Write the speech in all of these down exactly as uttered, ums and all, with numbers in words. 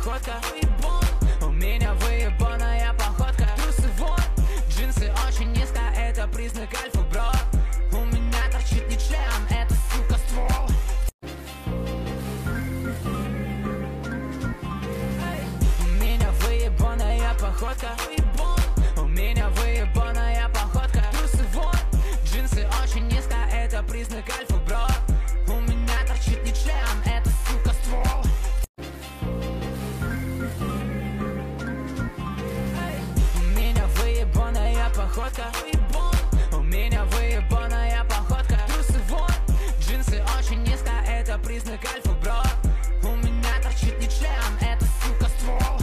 походка, у меня выебанная походка. Трусы вон, джинсы очень низко, это признак альфа, бро. У меня торчит не член, это, сука, ствол. У меня выебанная походка, у меня выебанная походка. Трусы вон, джинсы очень низко, это признак альфа, бро. У меня торчит не член, это, сука, ствол. У меня выебанная походка, у меня выебанная походка. Трусы вон, джинсы очень низко, это признак альфа, бро. У меня торчит не член, это, сука, ствол.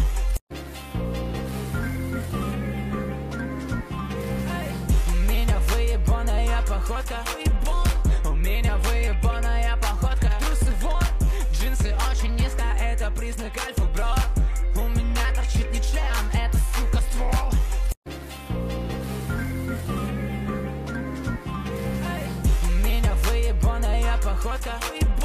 У меня выебанная походка, у меня выебанная походка. Трусы вон, джинсы очень низко, это признак альфа, бро. У меня торчит не член, это, сука, ствол. У меня выебанная походка,